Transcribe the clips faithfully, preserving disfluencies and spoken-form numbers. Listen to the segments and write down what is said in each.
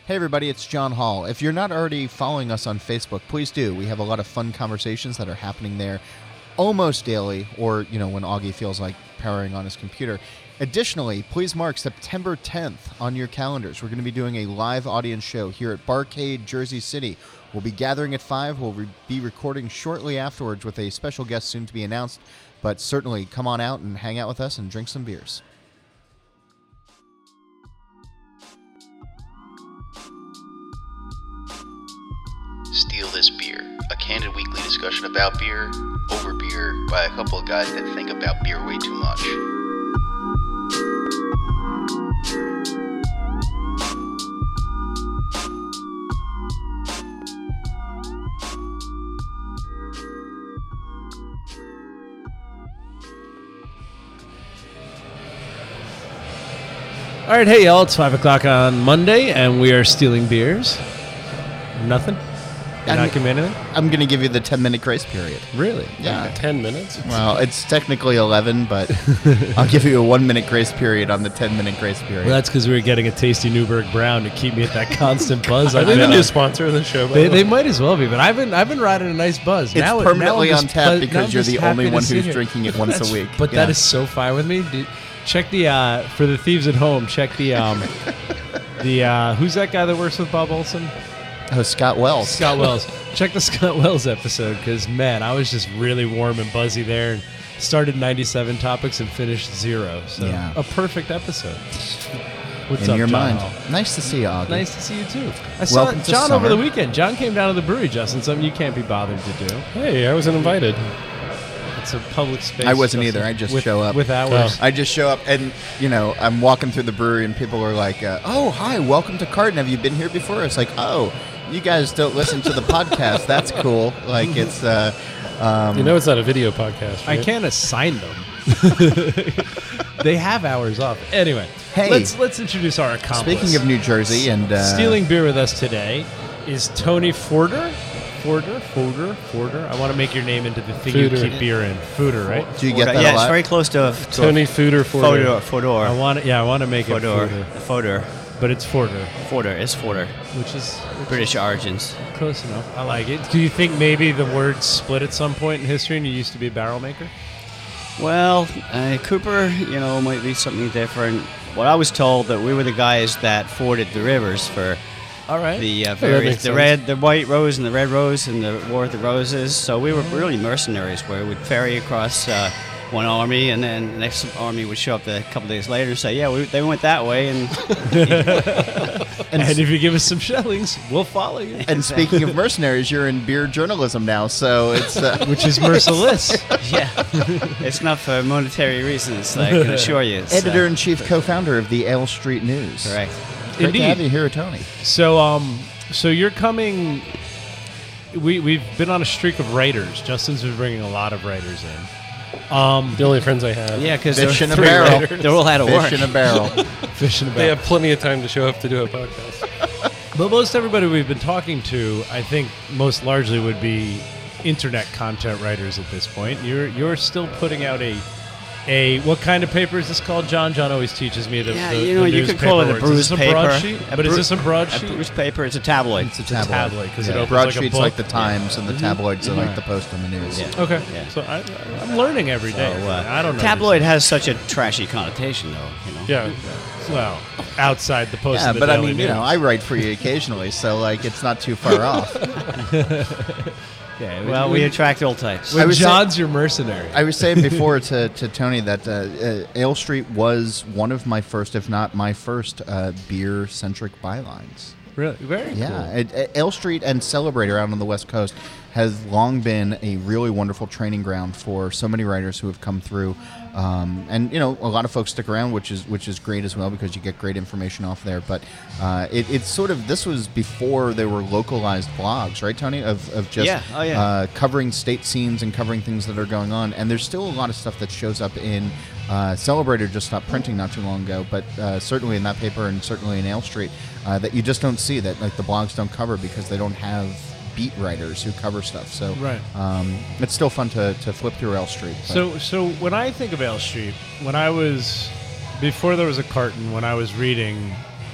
Hey everybody, it's John Hall. If you're not already following us on Facebook, please do. We have a lot of fun conversations that are happening there almost daily, or, you know, when Augie feels like powering on his computer. Additionally, please mark September tenth on your calendars. We're going to be doing a live audience show here at Barcade, Jersey City. We'll be gathering at five. We'll re- be recording shortly afterwards with a special guest soon to be announced. But certainly, come on out and hang out with us and drink some beers. Steal This Beer, a candid weekly discussion about beer, over beer, by a couple of guys that think about beer way too much. All right, hey y'all, it's five o'clock on Monday, and we are stealing beers. Nothing? You're not giving me anything? I'm going to give you the ten-minute grace period. Really? Yeah. Ten minutes? Well, it's technically eleven, but I'll give you a one-minute grace period on the ten-minute grace period. Well, that's because we were getting a tasty Newberg Brown to keep me at that constant buzz. Are I've they the been new on. sponsor of the show? By They, the way? they might as well be, but I've been I've been riding a nice buzz. It's now, permanently now I'm on just tap ple- now because I'm you're just the happy only to one sit who's here. drinking it once a week. But Yeah. that is so fine with me. Dude, check the uh, for the thieves at home. Check the um, the uh, who's that guy that works with Bob Olson? Oh, Scott Wells. Scott Wells. Check the Scott Wells episode because, man, I was just really warm and buzzy there. And started ninety-seven topics and finished zero. So Yeah. a perfect episode. What's In up, your John mind. Hall? Nice to see you, Augie. Nice to see you, too. I saw Welcome to John over summer. the weekend. John came down to the brewery, Justin, something you can't be bothered to do. Hey, I wasn't invited. It's a public space. I wasn't Justin, either. I just with, show up. With hours. I just show up, and, you know, I'm walking through the brewery, and people are like, uh, oh, hi, welcome to Carton. Have you been here before? It's like, oh, you guys don't listen to the podcast. That's cool. Like, it's... Uh, um, You know it's not a video podcast, I right? can't assign them. They have hours off. Anyway, Hey. let's let's introduce our accomplice. Speaking of New Jersey and... Uh, Stealing beer with us today is Tony Forder. Forder? Forder? Forder? I want to make your name into the thing Fooder. you keep beer in. Fooder, right? Do you get that yeah, a lot? it's very close to a, to Tony a Fooder for Fodor. Fodor. I want to, yeah, I want to make Fodor. it Forder. Fodor. But it's Forder, Fodor. It's Fodor. which is which British origins. is close enough. I like it. Do you think maybe the words split at some point in history and you used to be a barrel maker? Well, uh, Cooper, you know, might be something different. What I was told that we were the guys that forded the rivers for All right. the uh, that various, makes the sense. red, the white rose, and the red rose, and the war of the roses. So we were really mercenaries, where we'd ferry across uh, one army, and then the next army would show up a couple days later and say, "Yeah, we, they went that way." And and, if you give us some shillings, we'll follow you. And speaking of mercenaries, you're in beer journalism now, so it's... Uh, Which is merciless. yeah, it's not for monetary reasons. I can assure you. It's, uh, editor-in-chief, co-founder of the Ale Street News. correct. Great Indeed. to have you here, Tony. So, um, so you're coming. We we've been on a streak of writers. Justin's been bringing a lot of writers in. Um, The only friends I have. Yeah, because Fish they're, in a three barrel. writers. They're all out of work. Fish in a barrel. fish in a They barrel. have plenty of time to show up to do a podcast. But most everybody we've been talking to, I think, most largely would be internet content writers at this point. You're you're still putting out a. A what kind of paper is this called, John? John always teaches me the. Yeah, the, you know, the you could call it a newspaper bruised words. Is this a paper. broadsheet? A But is bru- this a A broadsheet? bruised paper. It's a tabloid. It's a It's a tabloid. tabloid because it Yeah. opens Broadsheets like a book. like the Times, and the tabloids are like Right. the Post and the News. Yeah. Okay, Yeah. so I, I'm learning every day. So, uh, I don't know. Tabloid has such a trashy connotation, though. You know. Yeah. Well, outside the post. Yeah, of the but I Daily mean, you know, News. I write for you occasionally, so like it's not too far off. yeah, Well, we attract all types. I when was John's your mercenary. I was saying before to, to Tony that uh, uh, Ale Street was one of my first, if not my first, uh, beer-centric bylines. really, very Yeah, cool. it, it- Ale Street and Celebrator out on the West Coast has long been a really wonderful training ground for so many writers who have come through, um, and you know a lot of folks stick around, which is which is great as well because you get great information off there. But uh, it, it's sort of this was before there were localized blogs, right, Tony? Of of just Yeah, oh, yeah. Uh, covering state scenes and covering things that are going on, and there's still a lot of stuff that shows up in. Uh, Celebrator just stopped printing not too long ago, but uh, certainly in that paper and certainly in Ale Street, uh, that you just don't see that like the blogs don't cover because they don't have beat writers who cover stuff. So Right. um, it's still fun to, to flip through Ale Street. but- So, so when I think of Ale Street, when I was before there was a carton, when I was reading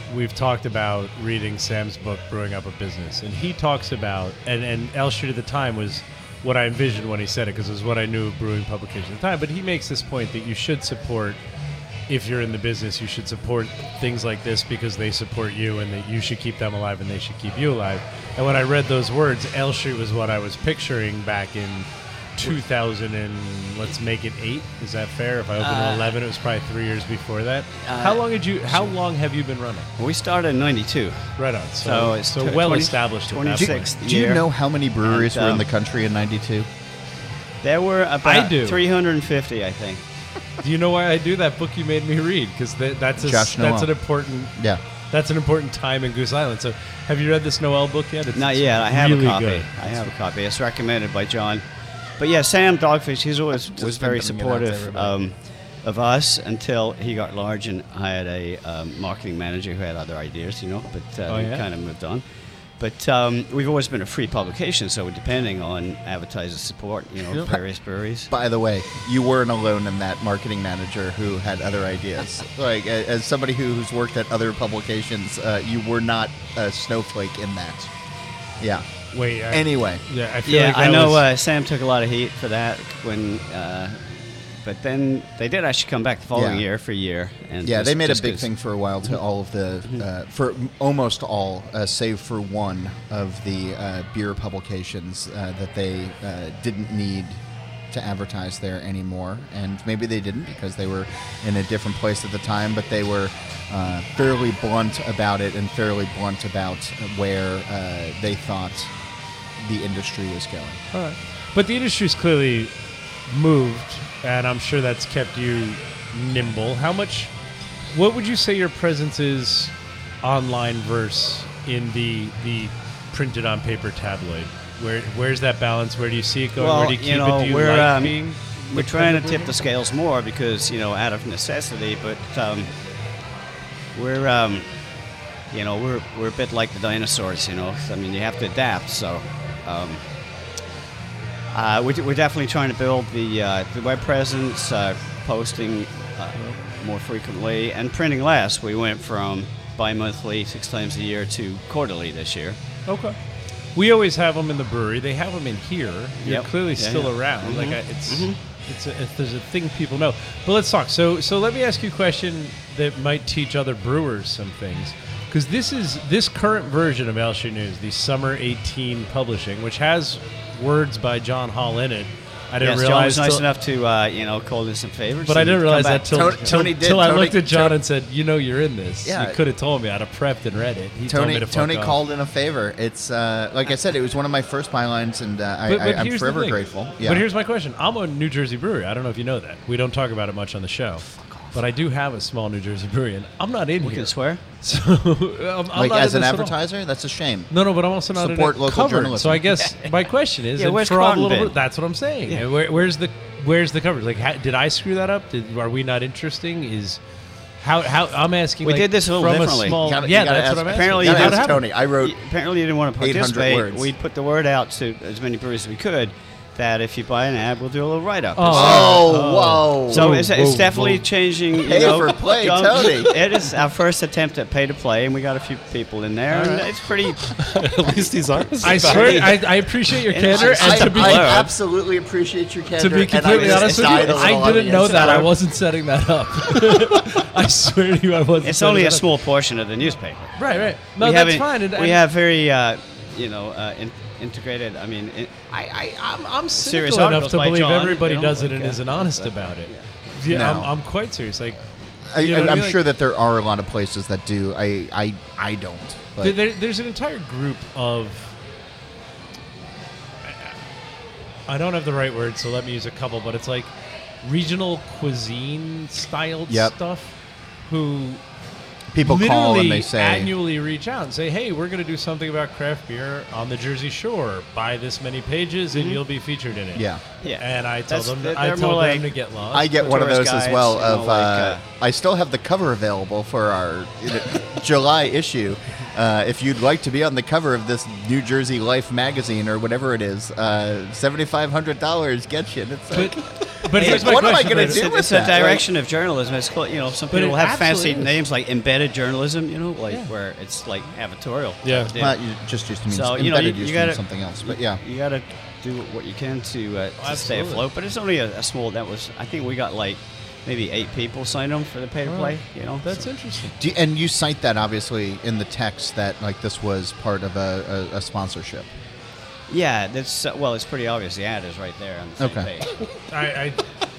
we've talked about reading Sam's book, Brewing Up a Business, and he talks about, and, and L Street at the time was what I envisioned when he said it, because it was what I knew of brewing publication at the time, but he makes this point that you should support, if you're in the business, you should support things like this because they support you, and that you should keep them alive and they should keep you alive. And when I read those words, L Street was what I was picturing back in two thousand and let's make it eight. Is that fair? If I opened Uh, in eleven, it was probably three years before that. Uh, how long did you? How long have you been running? We started in ninety-two. Right on. So, So it's so tw- well twenty established. At that twenty-six. point. Do you year. know how many breweries And, were in um, the country in ninety-two? There were about I do. three hundred fifty, I think. Do you know why I do that book you made me read? Because that, that's a, Josh that's Noel. an important Yeah. that's an important time in Goose Island. So have you read this Noel book yet? It's, Not it's yet. I have really a copy. good. I have a copy. It's recommended by John. But yeah, Sam Dogfish, he's always was been very putting it out to supportive everybody. um, of us until he got large and hired a um, marketing manager who had other ideas, you know, but uh, Oh, he yeah? kind of moved on. But um, we've always been a free publication, so we're depending on advertiser support, you know, Yep. various breweries. By the way, you weren't alone in that marketing manager who had other ideas. Like, a- as somebody who, who's worked at other publications, uh, you were not a snowflake in that. Yeah. Wait. I, Anyway, yeah, I feel Yeah, like I that know was- uh, Sam took a lot of heat for that when, uh, but then they did actually come back the following Yeah. year for a year. And yeah, just- they made a just big 'cause- thing for a while to all of the, uh, for m- almost all, uh, save for one of the uh, beer publications uh, that they uh, didn't need to advertise there anymore. And maybe they didn't because they were in a different place at the time, but they were uh, fairly blunt about it and fairly blunt about where uh, they thought the industry was going. All right. But the industry's clearly moved, and I'm sure that's kept you nimble. How much, what would you say your presence is online versus in the the printed on paper tabloid? Where Where's that balance? Where do you see it going? Well, Where do you you keep know, it? Do you we're, like um, being We're trying to tip independent? the scales more because, you know, out of necessity, but um, we're, um, you know, we're, we're a bit like the dinosaurs, you know. I mean, you have to adapt, so um, uh, we're, we're definitely trying to build the, uh, the web presence, uh, posting uh, more frequently, and printing less. We went from bi-monthly, six times a year, to quarterly this year. Okay. We always have them in the brewery. They have them in here. You're Yep. clearly Yeah, still yeah. around. Like Mhm. I, it's Mhm. it's a, if there's a thing people know. But let's talk. So so let me ask you a question that might teach other brewers some things. Because this is this current version of L Street News, the Summer eighteen publishing, which has words by John Hall in it. I didn't Yes, John realize was nice till- enough to, uh, you know, call in some favors. but I and didn't come realize back. that till, Tony- till, Tony did. till I Tony- looked at John Tony- and said, "You know, you're in this. Yeah. You could have told me. I'd have prepped and read it." He told me Tony to fuck Tony off. called in a favor. It's uh, like I said, it was one of my first bylines, and uh, I, But, but I, I'm here's the forever thing. grateful. Yeah. But here's my question: I'm a New Jersey brewery. I don't know if you know that. We don't talk about it much on the show. But I do have a small New Jersey brewery, and I'm not in We here. can swear. So I'm, I'm like not as in an this at all. advertiser, that's a shame. No, no, but I'm also not Support in it local covered. journalism. So I guess my question is, Yeah, and where's for all the Croton little, been? that's what I'm saying. Yeah. Where, where's the where's the coverage? Like, how, did I screw that up? Did, are we not interesting? Is how how I'm asking. We like, did this a little from differently. A small, You gotta- you yeah, gotta that's ask- what I'm asking. Apparently You you gotta did ask have- Tony. I wrote Apparently, you didn't want to eight hundred participate. words. We put the word out to as many breweries as we could that if you buy an ad, we'll do a little write-up. Oh, Oh, whoa. So Whoa, it's, it's whoa, definitely whoa. changing. You Pay know, for play, John- Tony. It is our first attempt at pay to play, and we got a few people in there, and it's pretty. At least he's honest. I about swear, it. I, I appreciate your And candor, I- and I, to be I Hello. absolutely appreciate your candor. To be and I completely just honest with died you, a little I on didn't the know that. I inside. wasn't setting that up. I swear to you, I wasn't. It's setting only a that up. small portion of the newspaper. Right, right. No, we that's have, fine. And, We and have very, uh, you know, uh, in, integrated. I mean, in, I, I, I'm, I'm Serious cynical enough articles to by believe John, everybody you know, does it like, and uh, isn't honest but- about it. yeah. Yeah, No. I'm, I'm quite serious. Like, I, you know what I I'm mean? sure Like, that there are a lot of places that do. I I, I don't. But there- there, there's an entire group of. I don't have the right word, so let me use a couple. But it's like regional cuisine styled Yep. stuff. Who people literally call and they say, annually reach out and say, "Hey, we're going to do something about craft beer on the Jersey Shore. Buy this many pages, and you'll be featured in it." yeah. Yeah. And I told That's- them, they're- I they're told more them like- to get lost. I get one of those tourist as well. guides, you know, Of like, uh, uh, I still have the cover available for our you know, July issue. Uh, if you'd like to be on the cover of this New Jersey Life magazine or whatever it is, uh, seventy five hundred dollars gets you. And it's like, But, but here's my what am I question. gonna then. do It's, with it's that? a direction of journalism. It's called, you know, some But people it have fancy absolutely is. names like embedded journalism, you know, like Yeah. where it's like advertorial. Yeah. type of deal. Well, you just used to mean So, you know, embedded you- used you to mean gotta- something else, but yeah. You got to do what you can to, uh, to stay Absolutely. afloat. But it's only a, a small. That was, I think we got like maybe eight people signed on for the pay to play. You know, That's So- interesting. Do you- and you cite that obviously in the text that like this was part of a, a, a sponsorship. yeah. That's uh, well, it's pretty obvious. The ad is right there on the same Okay. page. I, I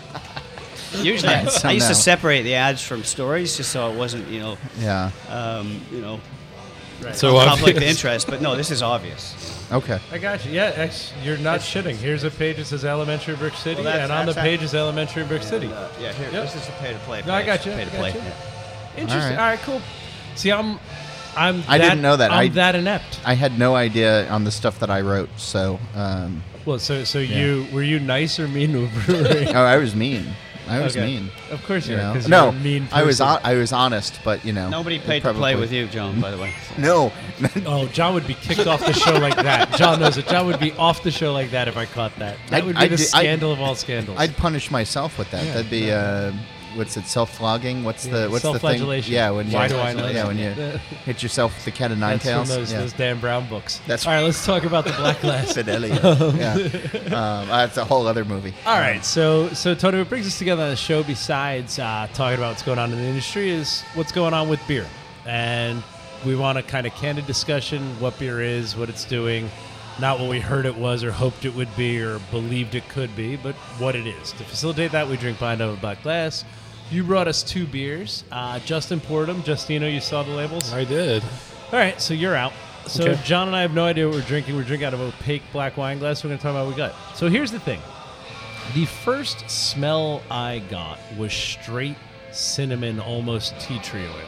Usually, Alright, so I used now- to separate the ads from stories just so it wasn't, you know, Yeah. um, you know, So conflict of obvious. interest. But no, this is obvious. Okay. I got you. Yeah, ex, you're not shitting. Here's a page that says Elementary Brick City, Well, that's- and on the that's page is Elementary Brick City. And, uh, yeah, here. Yep. This is the pay to play. No, I got you. Pay I to got play. you. Yeah. Interesting. All All right. right, cool. See, I'm, I'm. I that, didn't know that. I'm I- that inept. I had no idea on the stuff that I wrote, so um, Well, so so you were you nice or mean to a brewery? oh, I was mean. I was Okay. mean. Of course you You are, know? 'cause No, you're a mean I was person. on, I was honest, but you know Nobody it paid to play probably- with you, John. By the way. No, Oh, John would be kicked off the show like that. John knows it. John would be off the show like that if I caught that. That I'd- would be I'd the do- I'd- scandal of all scandals. I'd punish myself with that. Yeah, That'd be uh, what's it? Self flogging? What's Yeah, the what's the thing? self-flagellation. Yeah, when you Why do I know yeah that? when you hit yourself with the cat of nine That's tails. from those, yeah. those Dan Brown books. That's- all right. Let's talk about the Black Glass. Fidelio. yeah, um, that's a whole other movie. All right, so so Tony, what brings us together on the show, besides uh, talking about what's going on in the industry, is what's going on with beer, and we want a kind of candid discussion: what beer is, what it's doing, not what we heard it was or hoped it would be or believed it could be, but what it is. To facilitate that, we drink Blind Over Black Glass. You brought us two beers. Uh, Justin poured them. Justino, you saw the labels. I did. All right, so you're out. So Okay. John and I have no idea what we're drinking. We're drinking out of opaque black wine glass. We're going to talk about what we got. So here's the thing. The first smell I got was straight cinnamon, almost tea tree oil.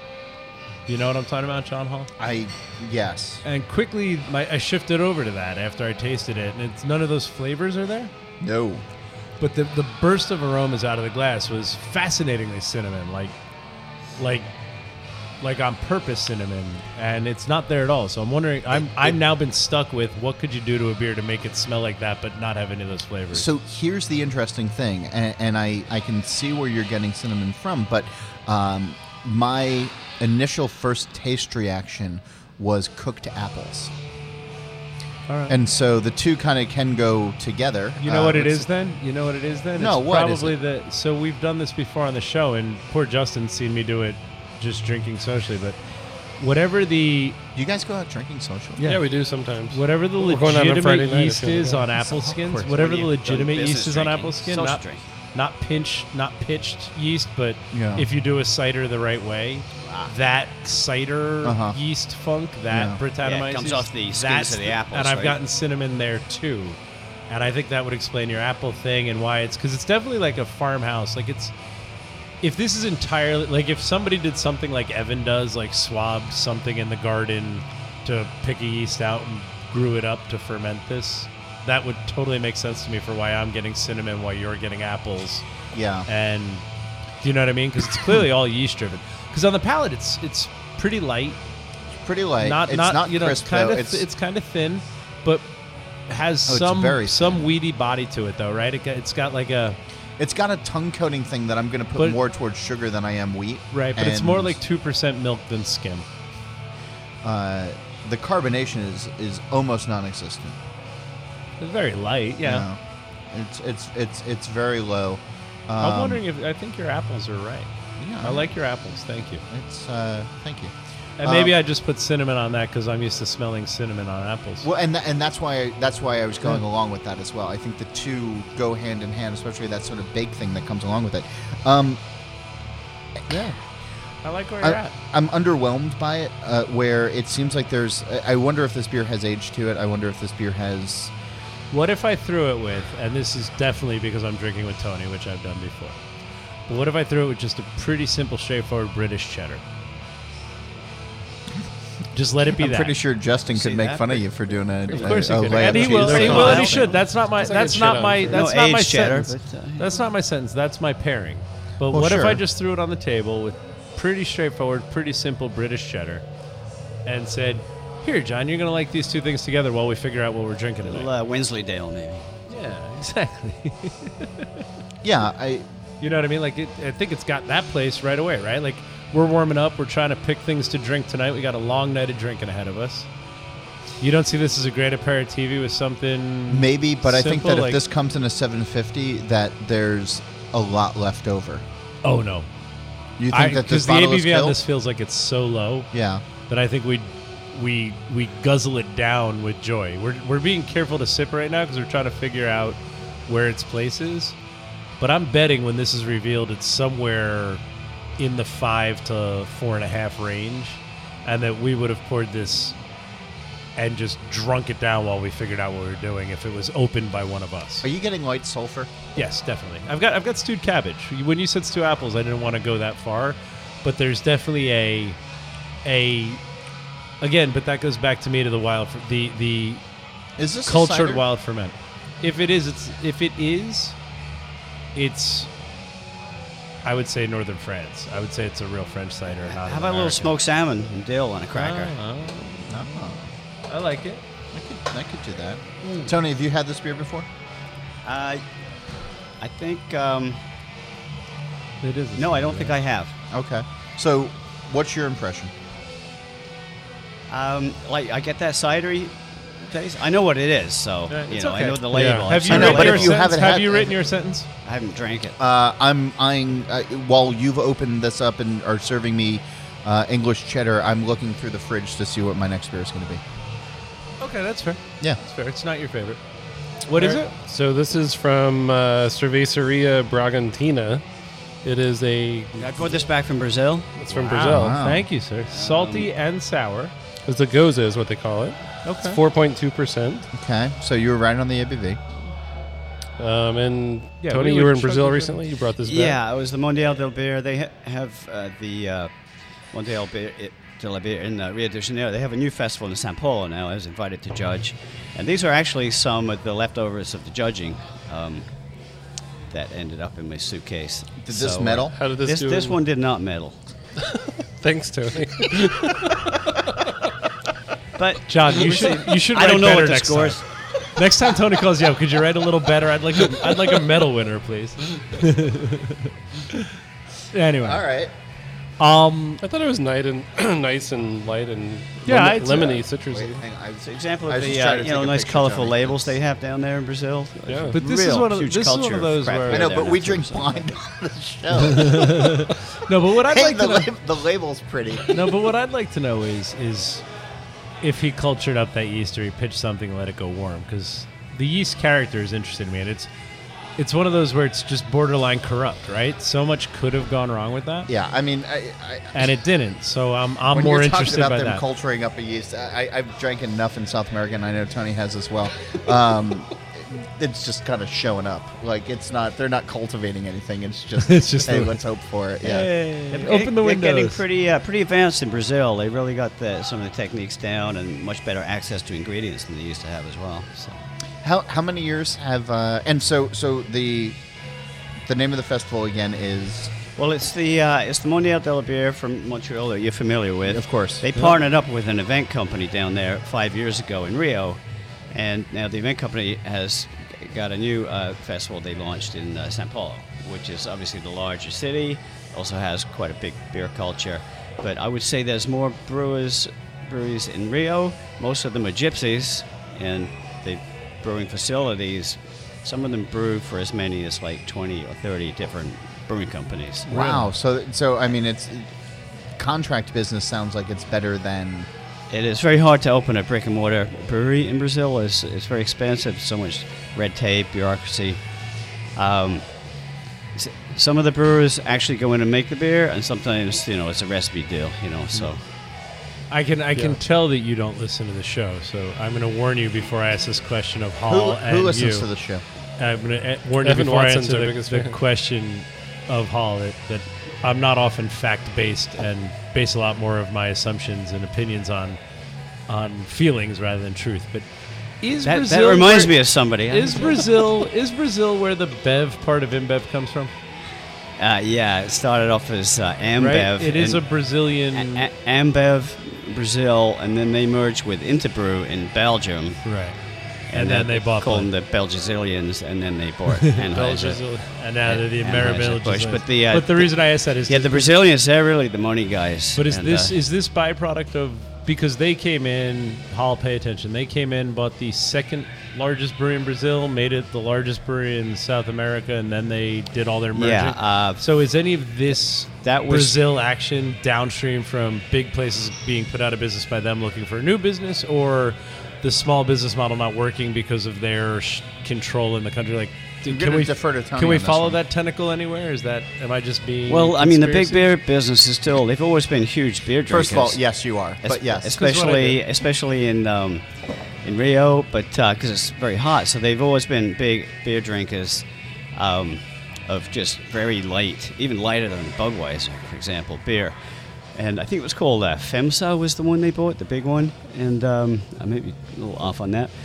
You know what I'm talking about, John Hall? I yes. And quickly, my, I shifted over to that after I tasted it, and it's none of those flavors are there. No. But the, the burst of aromas out of the glass was fascinatingly cinnamon, like like like on purpose cinnamon, and it's not there at all. So I'm wondering, I'm I'm now been stuck with what could you do to a beer to make it smell like that, but not have any of those flavors. So here's the interesting thing, and, and I, I can see where you're getting cinnamon from, but um, my initial first taste reaction was cooked apples. all right. And so the two kind of can go together. You know Uh, what it it's- is then? You know what it is then? No, it's what is probably it? the so we've done this before on the show, and poor Justin's seen me do it just drinking socially, but whatever the Do you guys go out drinking social? Yeah, we do sometimes. whatever the We're going out on Friday legitimate night yeast if you wanna is go. on apple skins, awkward whatever when the you've done legitimate business yeast is on drinking, apple skin, social not drinking. not pinch, not pitched yeast, but Yeah. if you do a cider the right way, that cider Uh-huh. yeast funk, that Yeah. Britannomyces, Yeah, it comes off the skins that's of the apples, and I've right? gotten cinnamon there too, and I think that would explain your apple thing and why it's because it's definitely like a farmhouse, like it's. If this is entirely like if somebody did something like Evan does, like swab something in the garden to pick a yeast out and grew it up to ferment this, that would totally make sense to me for why I'm getting cinnamon while you're getting apples. Yeah. And do you know what I mean? Because it's clearly all yeast driven. Because on the palate, it's it's pretty light, Pretty light. not it's not, not you know, crisp kind though. of It's, it's kind of thin, but has Oh, it's some very some thin. weedy body to it though, right? It got, it's got like a it's got a tongue coating thing that I'm going to put But- more towards sugar than I am wheat. right, but it's more And, like two percent milk than skim. uh, the carbonation is is almost non-existent. It's very light, yeah. No. It's it's it's it's very low. Um, I'm wondering if I think your apples are right. Yeah, I like your apples. Thank you. It's uh, thank you. And maybe Um, I just put cinnamon on that because I'm used to smelling cinnamon on apples. Well, and tha- and that's why I, that's why I was going along with that as well. I think the two go hand in hand, especially that sort of bake thing that comes along with it. Um, Yeah, I like where you're I, at. I'm underwhelmed by it. Uh, where it seems like there's. I I wonder if this beer has age to it. I wonder if this beer has. What if I threw it with, and this is definitely because I'm drinking with Tony, which I've done before. But what if I threw it with just a pretty simple, straightforward British cheddar? Just let it be I'm that. pretty sure Justin See could make that? fun of you for doing a. Of course a, he a could, layup and he cheese. will. He They're will, and he fine. should. That's not my. It's like a That's shit not on my. for- That's No not my aged cheddar, sentence. but, uh, That's not my sentence. That's my pairing. But Well, what if sure. I just threw it on the table with pretty straightforward, pretty simple British cheddar, and said, "Here, John, you're gonna like these two things together while we figure out what we're drinking Little tonight." uh, Wensleydale, maybe. Yeah, Exactly. Yeah, I. You know what I mean? Like, it, I think it's got that place right away, right? Like, we're warming up. We're trying to pick things to drink tonight. We got a long night of drinking ahead of us. You don't see this as a great aperitif with something Maybe, but I think simple, that if like- this comes in a seven fifty, that there's a lot left over. Oh, no. You think I, that this because the bottle A B is V on killed? this feels like it's so low Yeah. that I think we we we guzzle it down with joy. We're we're being careful to sip right now because we're trying to figure out where its place is. But I'm betting when this is revealed, it's somewhere in the five to four and a half range, and that we would have poured this and just drunk it down while we figured out what we were doing if it was opened by one of us. Are you getting light sulfur? Yes, definitely. I've got I've got stewed cabbage. When you said stew apples, I didn't want to go that far, but there's definitely a a again, but that goes back to me to the wild the the Is this a cultured cider? wild ferment. If it is, it's if it is, it's I would say northern France. I would say it's a real French cider. Not How an about a little American. smoked salmon and dill on a cracker? Oh, Oh, I like it. I could, I could do that. Tony, have you had this beer before? Uh, I think um, It is. a no, I don't cider. think I have. Okay. So, what's your impression? Um, like I get that cidery taste. I know what it is, so Yeah, you it's know I okay. know the label. Yeah. I've Have seen you know, the written but your if label. you sentence? haven't Have had- you written your sentence? I haven't drank it. Uh, I'm eyeing, uh, while you've opened this up and are serving me uh, English cheddar, I'm looking through the fridge to see what my next beer is going to be. Okay, that's fair. Yeah. That's fair. It's not your favorite. What is it? So this is from uh, Cerveceria Bragantina. It is a. I brought this back from Brazil. It's from Wow. Brazil. Wow. Thank you, sir. Salty and sour. It's a Goza is what they call it. It's Okay. four point two percent. Okay. So, you were right on the A B V. Um, and Yeah, Tony, we you would were in chug Brazil it. recently. You brought this back. Yeah, it was the Mondial del Beer. They ha- have uh, the uh, Mondial Beer, it, de la Beer in uh, Rio de Janeiro. They have a new festival in Sao Paulo now. I was invited to judge, and these are actually some of the leftovers of the judging um, that ended up in my suitcase. Did this So, uh, medal? How did this, This do? this in- one did not medal, Thanks, Tony. but John, you should you should. I don't write know better what the next scores. time. Next time Tony calls you up, could you write a little better? I'd like a, I'd like a medal winner, please. Anyway, All right. um, I thought it was nice and nice and light and Yeah, lemon- it's, lemony, Wait, citrusy. hang on. I was- It's an example I of was the just trying uh, to you know take a nice picture, colorful Tony. labels they have down there in Brazil. Yeah. But this is Real one of- huge this is one culture of those craft where- beer I know, there but now, we too, drink so. blind on the show. no, but what I'd hey, like the, to know, lab- the label's pretty. no, but what I'd like to know is is if he cultured up that yeast or he pitched something and let it go warm, because the yeast character is interesting to me, and it's it's one of those where it's just borderline corrupt, right? So much could have gone wrong with that, Yeah, I mean, I, I, and it didn't. So I'm I'm when more you're talking interested about by them that. culturing up a yeast, I, I've drank enough in South America, and I know Tony has as well. Um, it's just kind of showing up. Like it's not, they're not cultivating anything. It's just, It's just hey, the- let's hope for it. Yeah. Hey, They're open the they're getting windows. pretty uh, pretty advanced in Brazil. They really got the, some of the techniques down and much better access to ingredients than they used to have as well. So How how many years have? Uh, and so so the the name of the festival again is well, it's the uh, it's the Mondial de la Bière from Montreal that you're familiar with. Of course. They partnered up with an event company down there five years ago in Rio, and now the event company has got a new uh, festival they launched in uh, Sao Paulo, which is obviously the larger city. Also has quite a big beer culture, but I would say there's more brewers breweries in Rio. Most of them are gypsies, and the brewing facilities. Some of them brew for as many as like twenty or thirty different brewing companies. wow. So so I mean, it's contract business sounds like it's better than. It is very hard to open a brick and mortar brewery in Brazil. It's, it's very expensive, so much red tape, bureaucracy. Um, s- some of the brewers actually go in and make the beer, and sometimes, you know, it's a recipe deal, you know, so. I can I can Yeah. tell that you don't listen to the show, so I'm going to warn you before I ask this question of Who, Hall and who listens you. to the show? I'm going to warn you Evan before Watson's I answer our the, biggest the fan. question of Hall that, that I'm not often fact-based and base a lot more of my assumptions and opinions on on feelings rather than truth. But is That, Brazil that reminds where- me of somebody. Is Brazil is Brazil where the Bev part of InBev comes from? Uh, yeah, it started off as uh, Ambev. Right? It is a and- Brazilian. A- A- Ambev, Brazil, and then they merged with Interbrew in Belgium. right. And then they bought called them Bud. the Belgisilians, and then they bought Anheuser. And now they're the Anheuser-Busch. American. But the, uh, but the reason I asked that is Yeah, the Brazilians, they're really the money guys. But is And, this uh, is this byproduct of because they came in? Hall, pay attention. They came in, bought the second largest brewery in Brazil, made it the largest brewery in South America, and then they did all their merging. Yeah, uh, so is any of this That was- Brazil action downstream from big places being put out of business by them looking for a new business, or the small business model not working because of their sh- control in the country? Like, do- I'm can gonna we defer to Tony can we on this follow one. that tentacle anywhere? Is that am I just being well, I mean, the big conspiracy? beer business is still, they've always been huge beer drinkers. First of all, yes, you are. Es- But yes. especially especially in um, in Rio, but because it's very hot, so they've always been big beer drinkers um, of just very light, even lighter than Budweiser, for example, beer. And I think it was called uh, FEMSA was the one they bought, the big one, and um, I may be a little off on that.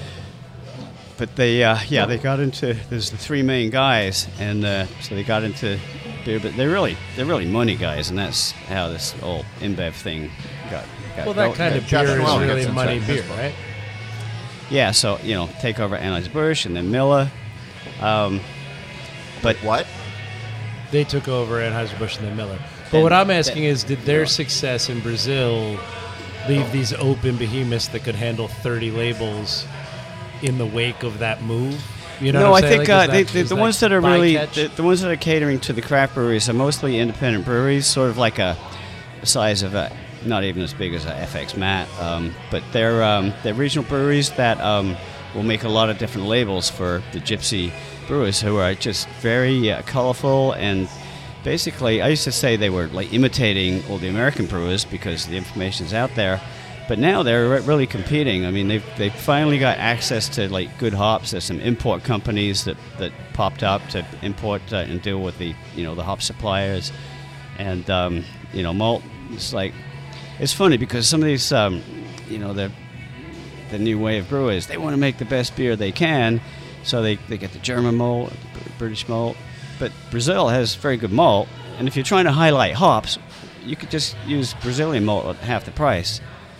But they, uh, yeah, they got into. There's the three main guys, and uh, so they got into beer. But they're really, they're really money guys, and that's how this whole InBev thing got. got Well, that going. kind of Josh beer is Noel really gets money inside beer, this one. right? Yeah, so you know, take over Anheuser-Busch and then Miller. Um, but What? They took over Anheuser-Busch and then Miller. But Then- what I'm asking then- is, did their success in Brazil leave these open behemoths that could handle thirty labels in the wake of that move? You know no, what I I'm saying? think Like, uh, is they, that- the, is the ones that are really bycatch? the, the ones that are catering to the craft breweries are mostly independent breweries, sort of like a, a size of a, not even as big as a F X Mat, um, but they're um, they're regional breweries that um, will make a lot of different labels for the gypsy brewers who are just very uh, colorful and. Basically, I used to say they were like imitating all the American brewers because the information's out there, but now they're re- really competing. I mean, they've they finally got access to like good hops. There's some import companies that, that popped up to import uh, and deal with the you know the hop suppliers, and um, you know malt. It's like it's funny because some of these um, you know the the new wave brewers they want to make the best beer they can, so they they get the German malt, the British malt. But Brazil has very good malt, and if you're trying to highlight hops, you could just use Brazilian malt at half the price.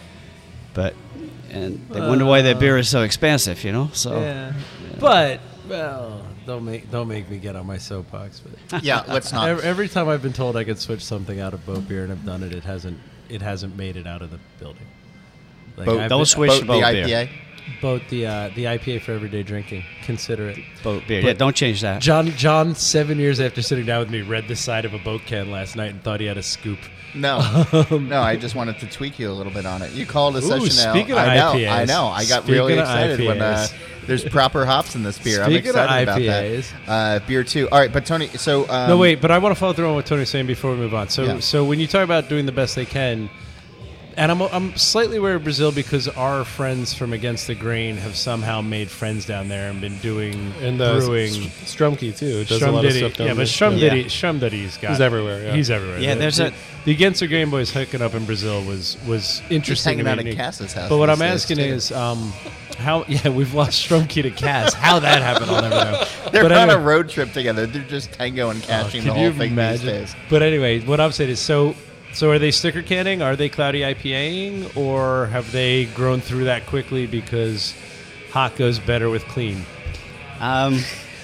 But and they wonder why their beer is so expensive, you know. So Yeah. But well, don't make don't make me get on my soapbox. But Yeah, let's not. every, every time I've been told I could switch something out of boat beer and I've done it, it hasn't it hasn't made it out of the building. Like, Boat- I've don't been- switch Boat to the boat I beer. P A. boat the uh, the I P A for everyday drinking. Consider it. Boat beer. But- yeah, don't change that. John John, seven years after sitting down with me, read the side of a boat can last night and thought he had a scoop. No, no. I just wanted to tweak you a little bit on it. You called a Ooh, session out. speaking of I know, I P As. I know. I got Speaking really of excited when uh, I P As. there's proper hops in this beer. I'm Speaking of excited about I P As. that. Uh, beer too. All right, but Tony. So um, No, wait, but I want to follow through on what Tony's saying before we move on. So, Yeah. so when you talk about doing the best they can, and I'm, I'm slightly aware of Brazil because our friends from Against the Grain have somehow made friends down there and been doing And uh, brewing. S- Strumke too does a Strum lot of Diddy, stuff down yeah, but there. Strum Yeah. Diddy, Strum Diddy's got He's everywhere, yeah. He's everywhere. Yeah, The- there's the, a- the Against the Grain boys hooking up in Brazil was was Just interesting. hanging to out me. at Cass's house. But what these I'm days, asking too. is, um, how? Yeah, we've lost Strumke to Cass. How that happened, I'll never know. they're But on anyway- a road trip together. They're just tango and Oh, cashing can the you whole thing imagine? these days. But anyway, what I'm saying is, so so are they sticker canning? Are they cloudy IPAing, or have they grown through that quickly because hot goes better with clean? Um,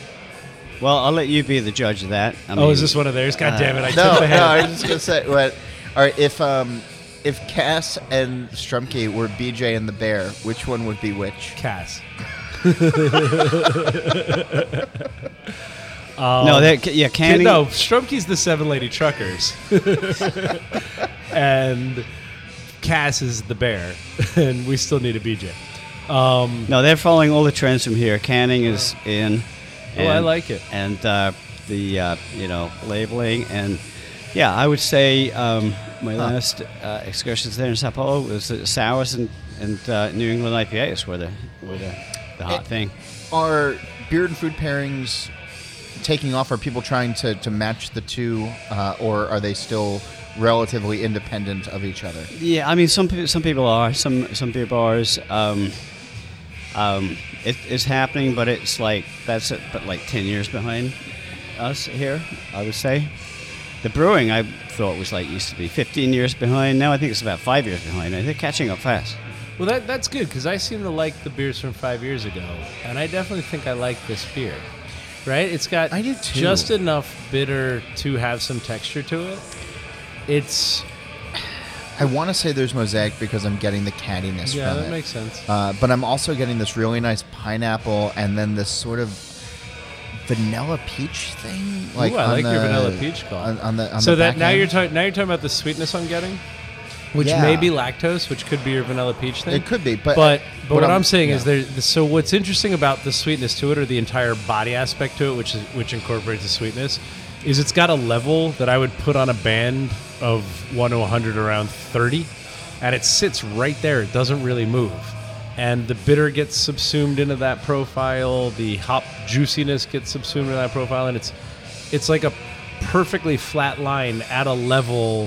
well, I'll let you be the judge of that. I oh, mean, is this one of theirs? God uh, damn it! I No, took the no. head. I was just gonna say. What? All right. If um, if Cass and Strumke were B J and the Bear, which one would be which? Cass. no, they're, yeah, canning. No, Strumke's the Seven Lady Truckers, and Cass is the Bear, and we still need a B J. Um, No, they're following all the trends from here. Canning is in. Oh, I like it. And uh, the uh, you know labeling and yeah, I would say um, my last uh, excursions there in Sao Paulo was uh, sours and and uh, New England I P As were the were the, the hot Eh, thing. Are beer and food pairings taking off? Are people trying to, to match the two, uh, or are they still relatively independent of each other? Yeah, I mean some pe- some people are some some beer bars. Um, um, it, it's happening, but it's like that's it, but like ten years behind us here. I would say the brewing I thought was like used to be fifteen years behind. Now I think it's about five years behind. They're catching up fast. Well, that that's good because I seem to like the beers from five years ago, and I definitely think I like this beer. Right? It's got I do too. just enough bitter to have some texture to it. It's I want to say there's Mosaic because I'm getting the cattiness yeah, from that it. makes sense. Uh, but I'm also getting this really nice pineapple and then this sort of vanilla peach thing. Like Ooh, I on like the, your vanilla peach call. On, on the on so the that back now end. you're talking now you're talking about the sweetness I'm getting, which Yeah. may be lactose, which could be your vanilla peach thing. It could be, but but but what, what I'm, I'm- saying is yeah. there. So what's interesting about the sweetness to it, or the entire body aspect to it, which is which incorporates the sweetness, is it's got a level that I would put on a band of one to one hundred around thirty, and it sits right there. It doesn't really move, and the bitter gets subsumed into that profile. The hop juiciness gets subsumed into that profile, and it's it's like a perfectly flat line at a level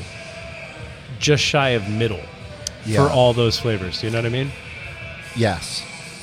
just shy of middle Yeah. for all those flavors. Do you know what I mean? Yes.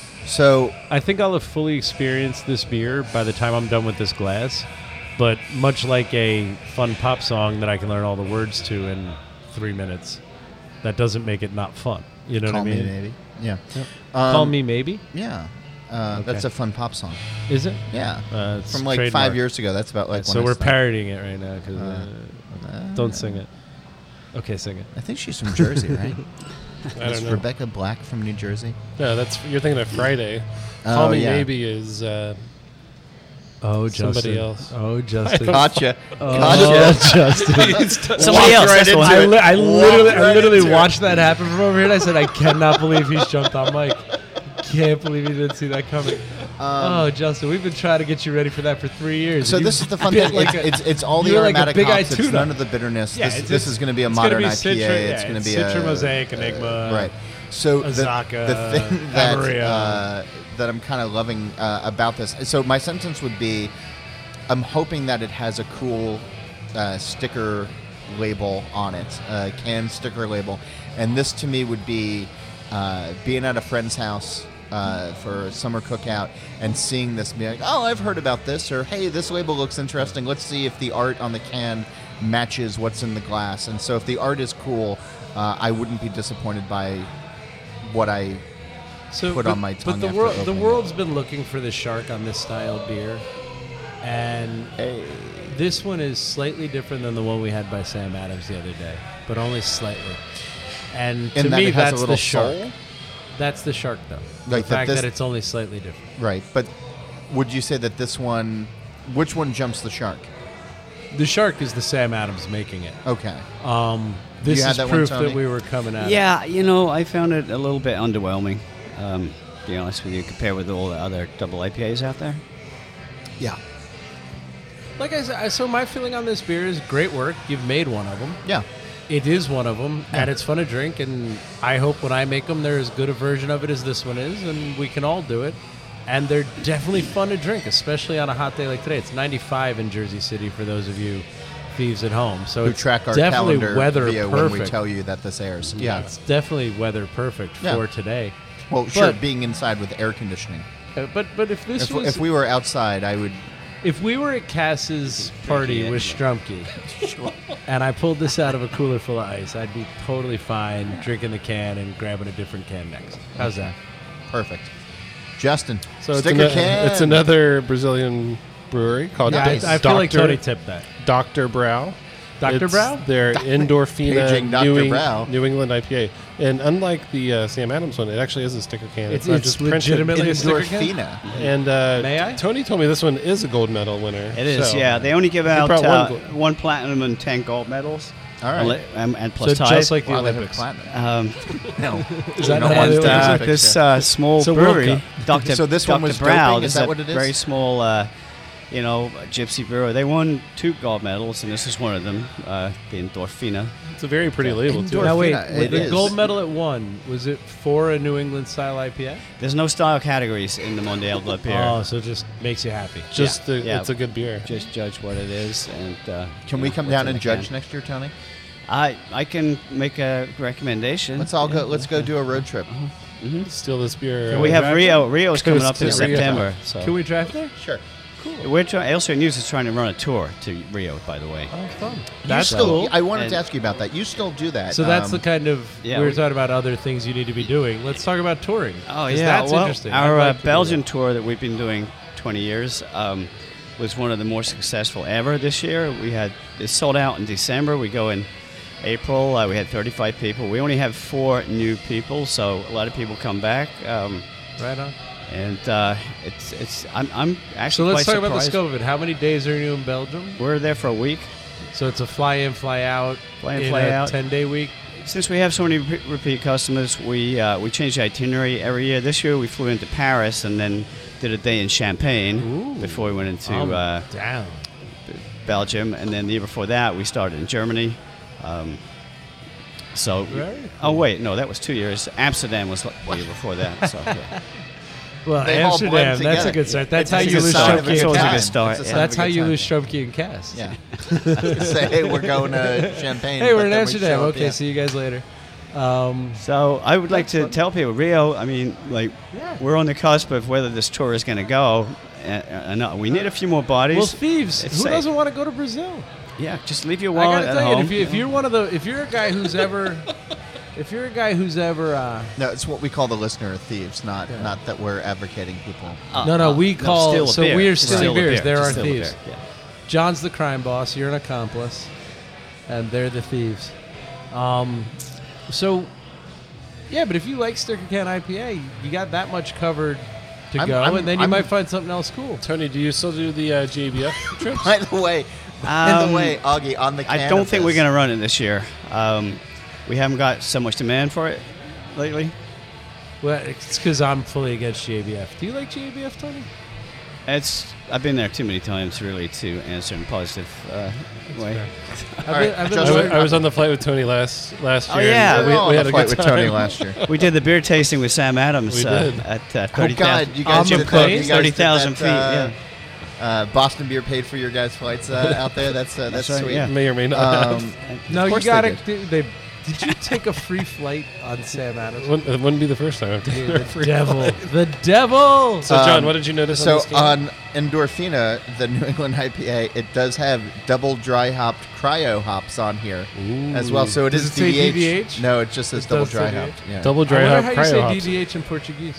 So I think I'll have fully experienced this beer by the time I'm done with this glass. But much like a fun pop song that I can learn all the words to in three minutes, that doesn't make it not fun. You know Call what I mean? Me Maybe. Yeah. Yep. Um, Call Me Maybe? Yeah. Uh, Okay. That's a fun pop song. Is it? Yeah. Uh, it's From like trademark. five years ago. That's about like. so when I we're started. parodying it right now. 'Cause, uh, Uh, don't sing it. Okay, sing it. I think she's from Jersey, right? I Is don't know. Rebecca Black from New Jersey? No, that's you're thinking of Friday. Oh, Call Me yeah. Maybe is uh, Oh, Somebody Justin. else. Oh, Justin. Gotcha. Oh, Gotcha. Justin. Somebody else. That's the one. I, li- I literally, I right literally into it. watched that happen from over here, and I said, I cannot believe he's jumped on Mike. Can't believe he didn't see that coming. oh, Justin, we've been trying to get you ready for that for three years. So You- this is the fun you're thing. like it's, a- it's it's all the you're like a aromatic big hops. It's Ituda. none of the bitterness. Yeah, this it's- this is going to be a it's gonna modern be I P A. Citra, yeah, it's going to it's be Citra, a Mosaic, Enigma, right. So the, Azaka, the thing that Amarillo. uh, that I'm kind of loving uh, about this. So my sentence would be, I'm hoping that it has a cool uh, sticker label on it, a can sticker label, and this to me would be uh, being at a friend's house. Uh, for a summer cookout and seeing this, be like, oh, I've heard about this, or hey, this label looks interesting. Let's see if the art on the can matches what's in the glass. And so, if the art is cool, uh, I wouldn't be disappointed by what I so, put but, on my tongue But the after world, the opening world's been looking for the shark on this style beer, and Hey. this one is slightly different than the one we had by Sam Adams the other day, but only slightly. And In to that me, it has a that's little the shark. soul? That's the shark, though. Like the that fact this- that it's only slightly different. Right, but would you say that this one, which one jumps the shark? The shark is the Sam Adams making it. Okay. Um, this You had is that one, proof Tony? that we were coming at it. Yeah, you know, I found it a little bit underwhelming. Um, to be honest with you, compared with all the other double I P As out there. Yeah. Like I said, so my feeling on this beer is great work. You've made one of them. Yeah. It is one of them, and it's fun to drink. And I hope when I make them, they're as good a version of it as this one is, and we can all do it. And they're definitely fun to drink, especially on a hot day like today. It's ninety-five in Jersey City for those of you thieves at home. So Who it's track our definitely calendar weather via perfect. when we tell you that this airs. Yeah. It's definitely weather perfect Yeah. for today. Well, sure, But- being inside with air conditioning. Uh, but but if this If, was if we were outside, I would. if we were at Cass's party it. with Strumpke, and I pulled this out of a cooler full of ice, I'd be totally fine drinking the can and grabbing a different can next. How's that? Perfect. Justin, so it's, sticker ano- can. it's another Brazilian brewery called Yeah, Nice. I, I feel like Doctor Tony tipped that. Doctor Brow. Doctor It's Brow? Their Endorphina Paging Doctor New, Eng- Brow. New England I P A. And unlike the uh, Sam Adams one, it actually is a sticker can. It's, not it's just printed. legitimately a sticker can? Endorphina. And uh, May I? Tony told me this one is a gold medal winner. It is, so- yeah. They only give out brought uh, one one, gold. platinum and ten gold medals. All right. Ele- um, and plus So ties. just like the Wow, they have Olympics. platinum. um, No. Is that No not how one's the done Olympics uh, it. this uh, small So World brewery, Cup. Doctor So this one was Doctor Brow, doping? Is this that what it is? Very small, uh, you know, gypsy brewer. They won two gold medals, and this is one of them, uh, the Endorphina. It's a very pretty label, too. Endorphina. Now wait, It with the is. gold medal at one, was it for a New England style I P A? There's no style categories in the Mondial de la Pierre. Oh, so it just makes you happy. Just Yeah, the, yeah. it's a good beer. Just judge what it is, and uh, Can you we know, come what's down in and the judge can. next year, Tony? I I can make a recommendation. Let's all go. Let's go do a road trip. Steal this beer. We uh, have Rio. Rio's coming up in Coast to Rio. September. So Can we drive there? Sure. cool. We're trying. Elster News is trying to run a tour to Rio, by the way. Oh, fun. You That's still, cool. I wanted And- to ask you about that. You still do that. So that's um, the kind of yeah, we were we- talking about other things you need to be doing. Let's talk about touring. Oh 'cause yeah, that's well, interesting. Our I'd uh, like to do Belgian that. tour that we've been doing twenty years um, was one of the more successful ever. This year we had it sold out in December. We go in April. Uh, we had thirty-five people. We only have four new people, so a lot of people come back. Um, Right on. and uh, it's it's I'm, I'm So actually let's quite talk about the surprised. scope of it. How many days are you in Belgium? We're there for a week. So it's a fly in, fly out, Fly in, in fly a out. ten day week. Since we have so many re- repeat customers, we uh, we change the itinerary every year. This year we flew into Paris and then did a day in Champagne Ooh. before we went into I'm uh, down. Belgium, and then the year before that we started in Germany. Um, so, Very oh wait, no, that was two years. Amsterdam was the year before that. So, yeah. Well, They all blend Amsterdam, that's a together. good start. That's It's how a you good lose sign of Strumke a It's and always a time. good Cass. start. It's a yeah. sign of That's a how good you time. lose Strumke and Cass. Yeah. Say, hey, we're going to Champagne. Hey, but we're in then we Amsterdam. show up, Okay, yeah. see you guys later. Um, So I would like That's to fun. tell people, Rio. I mean, like Yeah. we're on the cusp of whether this tour is going to go. And, and uh, we need a few more bodies. well, thieves, It's who safe. doesn't want to go to Brazil? Yeah, just leave your I wallet gotta at tell you, home. if, you, if you're one of the, if you're a guy who's ever, if you're a guy who's ever, uh, No, it's what we call the listener thieves, not Yeah. not that we're advocating people. Uh, no, no, uh, we call- steal a so beer. we are Just stealing steal a beers. beer. There Just are steal a thieves. beer, yeah. John's the crime boss, you're an accomplice, and they're the thieves. Um, so, yeah, but if you like Sticker Can I P A, you got that much covered to I'm- go, I'm- and then you I'm- might find something else cool. Tony, do you still do the uh, G A B F trips? By the way, by Um, the way, Augie, on the I can don't of think we're this- going to run it this year. Um, we haven't got so much demand for it lately. Well, it's because I'm fully against G A B F. Do you like G A B F, Tony? It's I've been there too many times really to answer in a positive uh, way. fair. I've All been, right, I've been I, Justin- wa- I was on the flight with Tony last last Oh, year. yeah. and We, we, were we on had a a flight good with time. Tony last year. We did the beer tasting with Sam Adams We uh, did. at uh, Oh thirty God, thousand. you guys On the did that. plane? You guys did thirty thousand that, feet. uh, yeah. uh, Boston Beer paid for your guys' flights uh, out there. That's uh, that's, That's right, sweet. yeah. May or may not. Um, No, Of you course they gotta. did. do- They, did you take a free flight on Sam Adams? Wouldn't, it wouldn't be the first time. I've taken Dude, a the free devil, flight. the devil. So, John, Um, what did you notice So on this can? on Endorphina, the New England I P A, it does have double dry hopped cryo hops on here as well. So it Does is it say D D H. D D H? No, it just says It double does say dry D D H? hopped. Yeah. Double I dry wonder hop how you cryo say hops. D D H in Portuguese.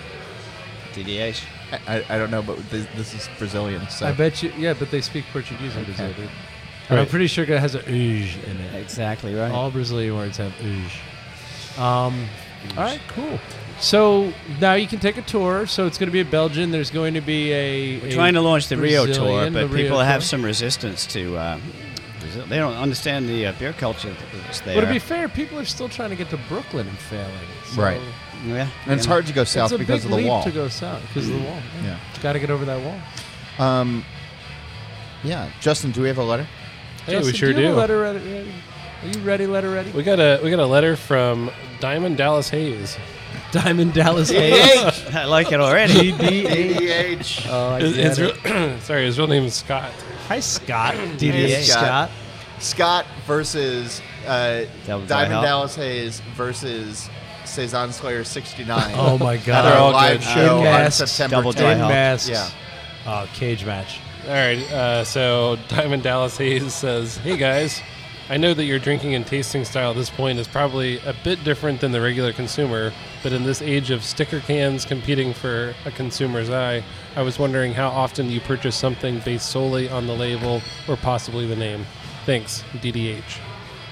D D H. I, I, I don't know, but this, this is Brazilian. So I bet you. Yeah, but they speak Portuguese in Brazil, dude. And I'm Right. pretty sure it has a uj in it. Exactly right. All Brazilian words have uj. Um, all right, cool. So now you can take a tour. So it's going to be a Belgian. There's going to be a. We're a trying to launch the Rio tour, Brazilian, but the Rio people have tour. some resistance to. Uh, Brazil. They don't understand the uh, beer culture that's there. But to be fair, people are still trying to get to Brooklyn and failing. So Right. yeah, and it's you know. hard to go south it's a because big of the leap wall. to go south because of the wall. Yeah. Got to get over that wall. Um, yeah, Justin, do we have a letter? Hey, Justin, we sure do. You have do. a letter ready, ready? Are you ready? Letter ready? We got a we got a letter from Diamond Dallas Hayes. Diamond Dallas Hayes. I like it already. D D H. D D H. Oh, I His, get his it. real, sorry, his real name is Scott. Hi, Scott. D D Hey, H. Scott. Scott. Scott versus uh, Double dry Diamond hop. Dallas Hayes versus Cezanne Slayer sixty-nine. Oh my At God. They're our all live good. show In on masks, September double tenth. dry In hop. masks. Yeah. Oh, cage match. All right, uh, so Diamond Dallas Hayes says, "Hey guys, I know that your drinking and tasting style at this point is probably a bit different than the regular consumer, but in this age of sticker cans competing for a consumer's eye, I was wondering how often you purchase something based solely on the label or possibly the name. Thanks, D D H."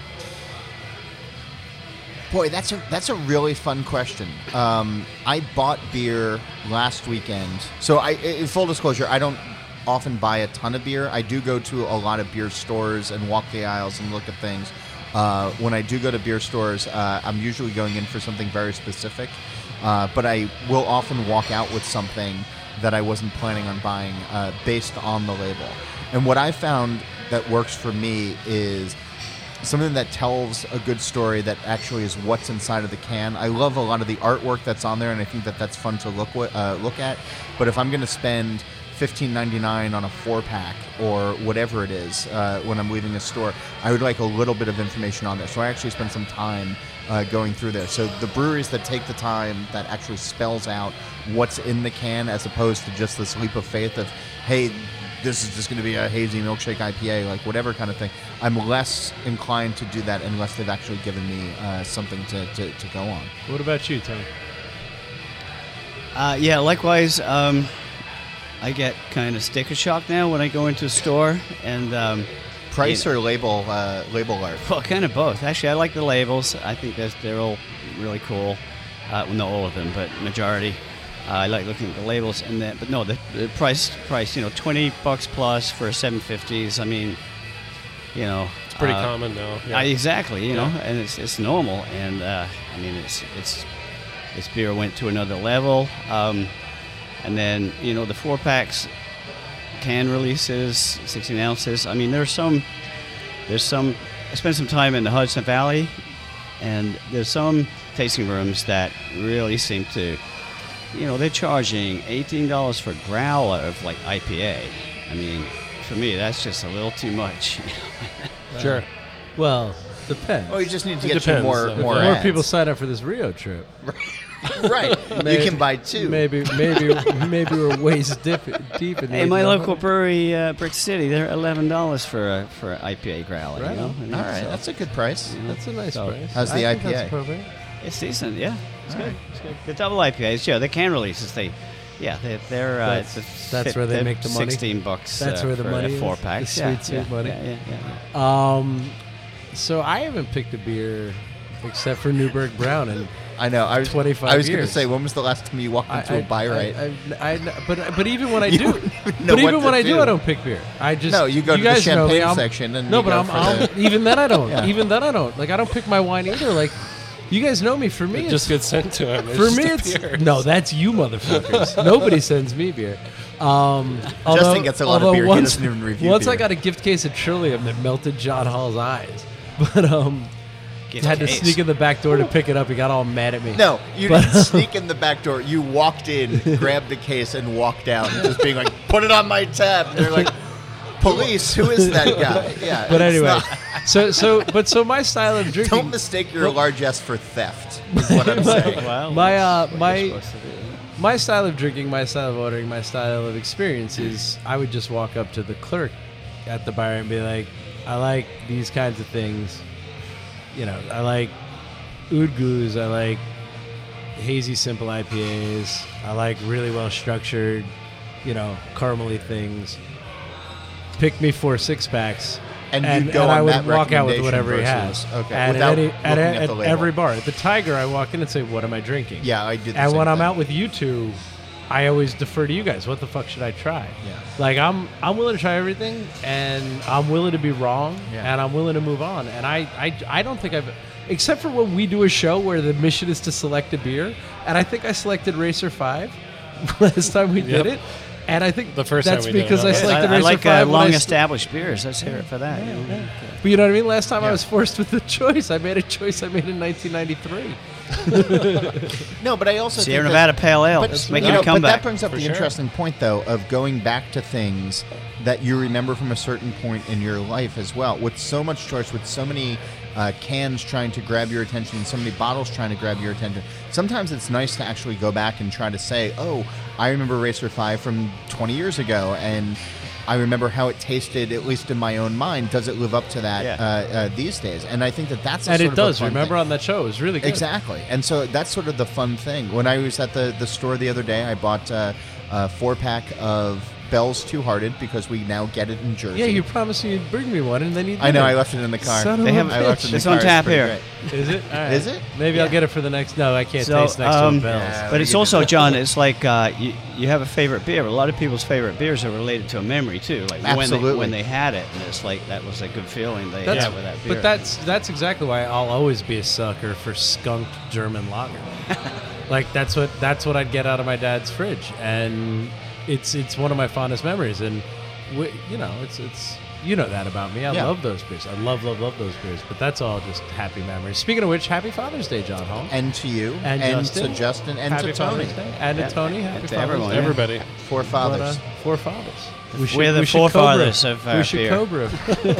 Boy, that's a that's a really fun question. Um, I bought beer last weekend, so I, in full disclosure, I don't often buy a ton of beer. I do go to a lot of beer stores and walk the aisles and look at things. Uh, when I do go to beer stores, uh, I'm usually going in for something very specific, uh, but I will often walk out with something that I wasn't planning on buying uh, based on the label. And what I found that works for me is something that tells a good story that actually is what's inside of the can. I love a lot of the artwork that's on there, and I think that that's fun to look wi- uh, look at. But if I'm going to spend fifteen ninety-nine on a four pack or whatever it is uh, when I'm leaving a store. I would like a little bit of information on there. So I actually spend some time uh, going through there. So the breweries that take the time, that actually spells out what's in the can, as opposed to just this leap of faith of, hey, this is just going to be a hazy milkshake I P A, like whatever kind of thing. I'm less inclined to do that unless they've actually given me uh, something to, to, to go on. What about you, Tony? Uh, yeah, likewise, um, I get kind of sticker shock now when I go into a store. And um, Price you know, or label uh, label art? well, kind of both. Actually, I like the labels. I think they're, they're all really cool. Uh, well, not all of them, but majority. Uh, I like looking at the labels, and then, but no, the, the price, price, you know, twenty bucks plus for seven fifties. I mean, you know, It's pretty uh, common now. Yeah. uh, exactly, you Yeah. know, and it's it's normal, and uh, I mean, it's it's this beer went to another level, um, and then you know the four packs, can releases, sixteen ounces. I mean, there's some, there's some. I spent some time in the Hudson Valley, and there's some tasting rooms that really seem to. You know, they're charging eighteen dollars for a growler of like I P A. I mean, for me, that's just a little too much. Sure. Well, depends. Oh, you just need to It get you depends, more uh, more, More ads. people sign up for this Rio trip. Right. Maybe- You can buy two. Maybe, maybe, maybe we're waist dip, deep in. Hey, the my eighteen local brewery, uh, Brick City, they're eleven dollars for a for an I P A growler. Right You know, on. And All right, so that's a good price. That's a nice So, price. how's the I think I P A? That's appropriate. it's decent. Yeah, it's good. It's good. The double I P As, yeah, the can releases, they, yeah, they're, they're uh, That's- it's a that's fit- where they they're make the money? Sixteen bucks. That's uh, where the for money a four is? pack. The yeah, sweet, sweet yeah, money? Yeah, yeah, yeah. Um, so I haven't picked a beer except for Newburgh Brown, and I know. I was twenty-five I was going to years. say, when was the last time you walked into a buy right? I, I, I, but but even when I You do, don't even know but what even to when I do, do. I don't pick beer. I just No, you go to the guys know me, champagne I'm- section and no, you but go I'm, for I'm the- even then I don't. Yeah. Even then I don't. Like I don't pick my wine either. Like you guys know me. For me, It it's, just gets sent to him. It's for just me, a it's beer. no. That's you, motherfuckers. Nobody sends me beer. Um, although, gets a lot of although beer. He Once, doesn't even review once I beer. got a gift case of Trillium that melted John Hall's eyes, but um, Gift had to case. sneak in the back door to pick it up. He got all mad at me. No, you But- didn't sneak in the back door. You walked in, grabbed the case, and walked out, just being like, "Put it on my tab." And they're like, "Police? Who is that guy?" Yeah. But it's anyway, not- so so but so my style of drinking. don't mistake your largesse for theft. Is what I'm saying. Well, My, that's uh, what my- you're supposed to do. My style of drinking, my style of ordering, my style of experience is I would just walk up to the clerk at the bar and be like, I like these kinds of things. You know, I like oud goos, I like hazy simple I P As, I like really well structured, you know, caramely things. Pick me four six packs. And and, you'd go and I on would that walk out with recommendation whatever he versus- has. okay, And without at, any, looking at, at at the label. every bar. At the Tiger, I walk in and say, what am I drinking? Yeah, I did. The And same when I'm thing. out with you two, I always defer to you guys. What the fuck should I try? Yeah. Like I'm I'm willing to try everything, and I'm willing to be wrong, Yeah. and I'm willing to move on. And I, I I don't think I've, except for when we do a show where the mission is to select a beer, and I think I selected Racer Five last time we Yep. did it, and I think The first time that's we did it, because no, I no. selected I, I Racer like uh, Five. when I long st- established beers. Let's hear it for that. you know. But you know what I mean? Last time I Yeah. was forced with the choice. I made a choice I made in nineteen ninety-three. No, but I also Sierra think that- Nevada Pale Ale. But, It's you making know, a but comeback. that brings up For the sure. interesting point, though, of going back to things that you remember from a certain point in your life as well. With so much choice, with so many uh, cans trying to grab your attention, and so many bottles trying to grab your attention, sometimes it's nice to actually go back and try to say, oh, I remember Racer five from twenty years ago, and I remember how it tasted, at least in my own mind. Does it live up to that Yeah. uh, uh, these days? And I think that that's a And sort it of a does. fun Remember thing. on that show, it was really good. Exactly. And so that's sort of the fun thing. When I was at the, the store the other day, I bought uh, a four-pack of Bell's Two Hearted because we now get it in Jersey. Yeah, you promised me you'd bring me one, and then you. I know, didn't. I left it in the car. Son of They a have- I left it in the It's car. on tap pretty here. great. Is it? All right. Is it? Maybe I'll Yeah. get it for the next. No, I can't So, taste next um, to a Bell's. Yeah. But it's we also, get- John, it's like uh, you, you have a favorite beer. A lot of people's favorite beers are related to a memory, too. Like when they, Absolutely. when they had it, and it's like that was a good feeling they That's, had with that beer. but that's that's exactly why I'll always be a sucker for skunked German lager. Like that's what that's what I'd get out of my dad's fridge, and it's it's one of my fondest memories. And we, you know, it's it's you know that about me. I Yeah. love those beers. I love, love, love those beers. But that's all just happy memories. Speaking of which, happy Father's Day, John Hall. And to you, And and, Justin. to Justin, and happy to Tony. Father's Day. And Yeah. to Tony, happy And to Father's everyone, Day. yeah. Everybody. Four But, fathers. uh, four fathers. We We're the we Cobra. forefathers of our We should beer. Cobra.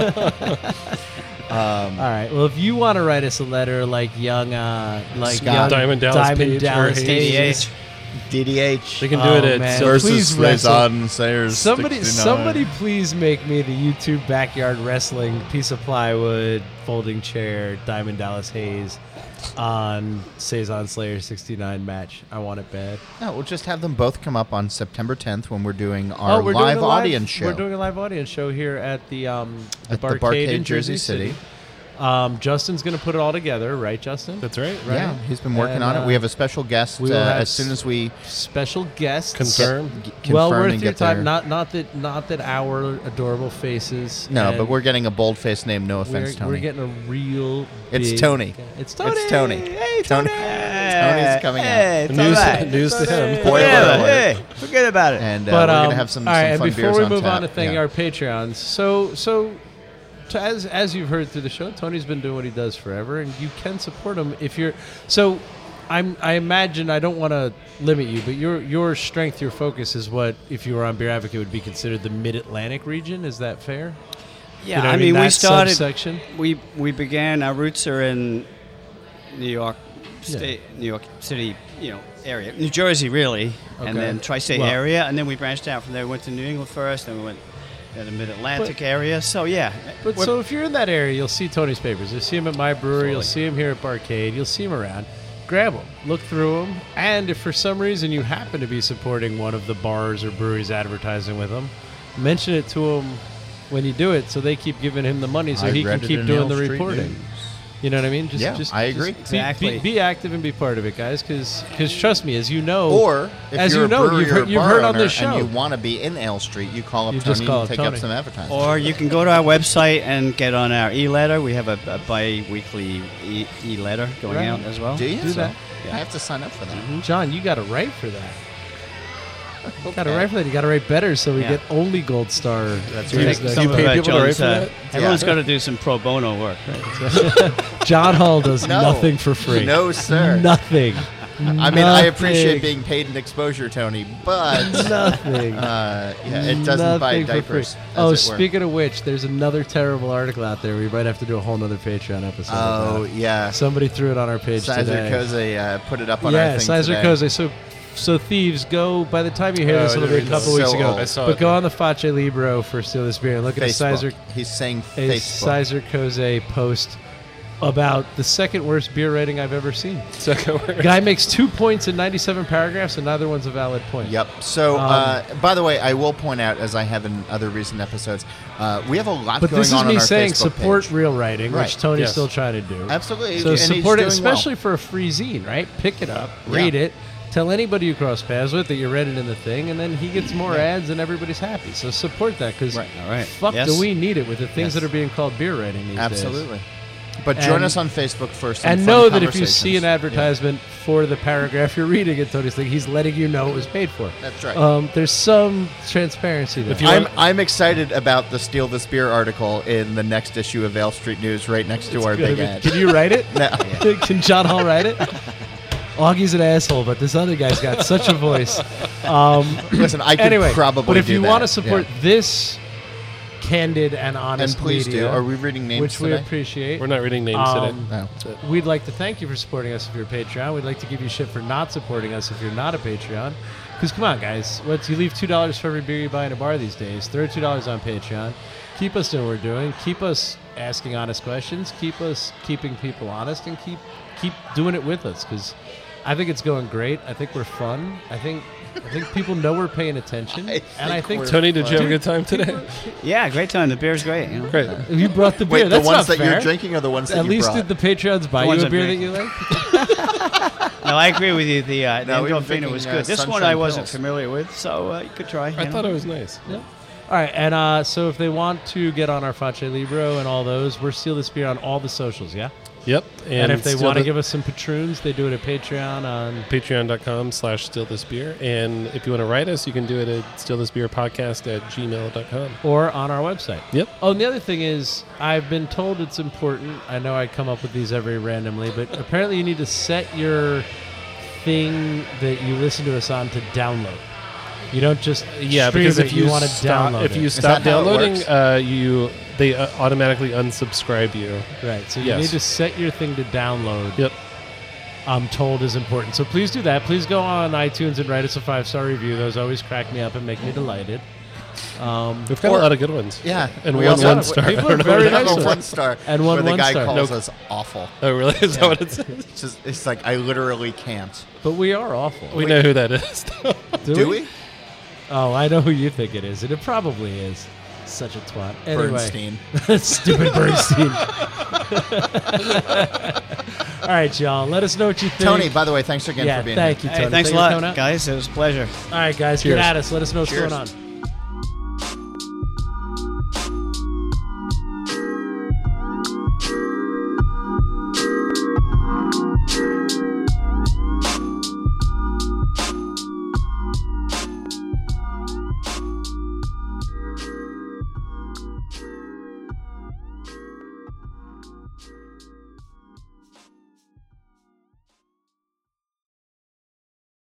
Um, All right. Well, if you want to write us a letter like young, uh, like Scott. young Diamond Dallas Diamond Page or Dallas Hayes. D D Hayes, H. D D H They can do Oh, it at man. Silver- Please wrestle. Sayers. Somebody, somebody, please make me the YouTube backyard wrestling piece of plywood, folding chair, Diamond Dallas Hayes on Saison Slayer sixty-nine match. I want it bad. No, we'll just have them both come up on September tenth when we're doing our oh, we're live doing a live audience show We're doing a live audience show here at the um, the at the Barcade, Barcade in Jersey Jersey City. City. Um, Justin's going to put it all together, right, Justin? That's right. Right. Yeah, he's been working And, on uh, it. We have a special guest we uh, will have as soon as we Special guests. Confirm. get, g- Well confirm worth and your get time. there. Not not that not that our adorable faces. No, and but we're getting a bold-faced name. No offense, we're, Tony. we're getting a real. It's big- Tony. It's Tony. It's Tony. Hey, Tony. Tony. Tony's coming out. Hey, it's News- all right. news to It's all him. right. Spoiler Yeah, alert. hey, forget about it. And uh, But we're um, gonna have some, all some right, and fun before beers we on move on tap. to thank Yeah. our Patreons, so so. To, as as you've heard through the show, Tony's been doing what he does forever, and you can support him if you're. So, I'm. I imagine I don't want to limit you, but your your strength, your focus is what, if you were on Beer Advocate, would be considered the Mid Atlantic region. Is that fair? Yeah, You know what I mean, we that started. subsection? We we began. Our roots are in New York State, New York City, you know, area, New Jersey, really, Okay. and then tri-state Well- area, and then we branched out from there. We went to New England first, then we went to the Mid-Atlantic area. So yeah, But we're- so if you're in that area, you'll see Tony's papers. You'll see him at my brewery. You'll Absolutely. see him here at Barcade. You'll see him around. Grab them, look through them, and if for some reason you happen to be supporting one of the bars or breweries advertising with them, mention it to them when you do it, so they keep giving him the money, so I he read can it keep in doing L the Street reporting. News. You know what I mean? Just, Yeah, just, I just agree. be- Exactly. Be, be active and be part of it, guys, because trust me, as you know, Or if as you're you know, a brewery you've or heard, a you've bar heard on owner this show. and you want to be in Ale Street, you call up You Tony just call and up take up Tony. some advertising. or you can go to our website and get on our e-letter. We have a, a bi-weekly e- e-letter going Right. out as well. do you? do So, that. I have to sign up for that. John, you got to write for that. You got to Okay. write for that. You got to write better, so we Yeah. get only gold star. That's beers right. next Some year. of pay our people to write John's, for uh, that? Everyone's Yeah. got to do some pro bono work. Right? John Hall does No. nothing for free. No, sir. Nothing. I mean, I appreciate being paid in exposure, Tony, but nothing. uh, yeah, it doesn't buy Nothing for diapers. free. as Oh, it were. speaking of which, there's another terrible article out there. We might have to do a whole nother Patreon episode. Oh, about. yeah. Somebody threw it on our page Sizer today. Koze uh, put it up on yeah, our thing Sizer today. Koze. So, so thieves, go. By the time you hear Oh, this, it'll be a it's couple so weeks ago. old. I saw But it. go on the Face Libro for Steal This Beer and look at a Facebook. Sizer, He's saying a Facebook. Sizer Koze post about the second worst beer rating I've ever seen. Second word. Guy makes two points in ninety-seven paragraphs, and neither one's a valid point. Yep. So, Um, uh, by the way, I will point out, as I have in other recent episodes, uh, we have a lot But going this is on on me our saying Facebook support page. real writing, Right. which Tony's Yes. still trying to do. Absolutely. So and he's support it, doing well. especially for a free zine, right? Pick it up, Yeah. read it, tell anybody you cross paths with that you read it in the thing, and then he gets more ads and everybody's happy. So support that, because Right, all right. fuck Yes. do we need it with the things Yes. that are being called beer writing these days. Absolutely. But join And- us on Facebook first. And fun know that if you see an conversations. advertisement for the paragraph you're reading in Tony's thing, he's letting you know it was paid for. That's right. Um, there's some transparency there. If you I'm, want- I'm excited about the Steal This Beer article in the next issue of Ale Street News right next to our Gonna big be- ad. Can you write it? No. Can John Hall write it? Augie's an asshole, but this other guy's got such a voice. Um, Listen, I could anyway, probably but if do you that. want to support Yeah. this candid and honest And please media, do. Are we reading names which we today? appreciate, We're not reading names Um, No. we'd like to thank you for supporting us if you're a Patreon. We'd like to give you shit for not supporting us if you're not a Patreon. Because come on, guys, what's you leave two dollars for every beer you buy in a bar these days? Throw two dollars on Patreon. Keep us doing what we're doing. Keep us asking honest questions. Keep us keeping people honest, and keep keep doing it with us. Because I think it's going great. I think we're fun. I think I think people know we're paying attention. I and I think think we're- Tony, did you have a good time today? Yeah, great time. The beer's great. You know? Great. you brought the beer. Wait, the That's ones not that fair. you're drinking or the ones that At you least brought? did the Patreons buy The you ones a I'm beer that drinking. you like? No, I agree with you. The uh, the No, we've been Endorphina drinking, was uh, good. This one Sunshine I wasn't Pills. familiar with, so uh, you could try. I thought it was nice. All right, and uh, so if they want to get on our Face Libro and all those, we're Steal This Beer on all the socials, yeah? Yep. And, if they Steal want to the- give us some patroons, they do it at Patreon on. Patreon.com slash steal this beer. And if you want to write us, you can do it at steal this beer podcast at gmail dot com. Or on our website. Yep. Oh, and the other thing is, I've been told it's important. I know I come up with these every randomly, but apparently you need to set your thing that you listen to us on to download. You don't just Yeah, stream because it, if you, want to stop, download if it. you Is stop that how it downloading, works? uh, you they uh, automatically unsubscribe you. Right, so you Yes. need to set your thing to download. Yep. I'm told is important. So please do that. Please go on iTunes and write us a five-star review. Those always crack me up and make me delighted. Um, We've got Or- a lot of good ones. Yeah. And We one also one have- star. people I don't are know very what We it have nice a is. one. one star And one where the one guy star. calls Nope. us awful. Oh, really? Is that what it says? It's just, it's like I literally can't. but we are awful. We know who that is. do, Do we? Oh, I know who you think it is, and it probably is. Such a twat. Anyway. Bernstein. Stupid Bernstein. All right, y'all. Let us know what you think. Tony, by the way, thanks again yeah, for being thank here. you, Tony. Hey, thanks a Thank you for coming lot, out. guys. It was a pleasure. All right, guys, Cheers. get at us. Let us know what's Cheers. going on.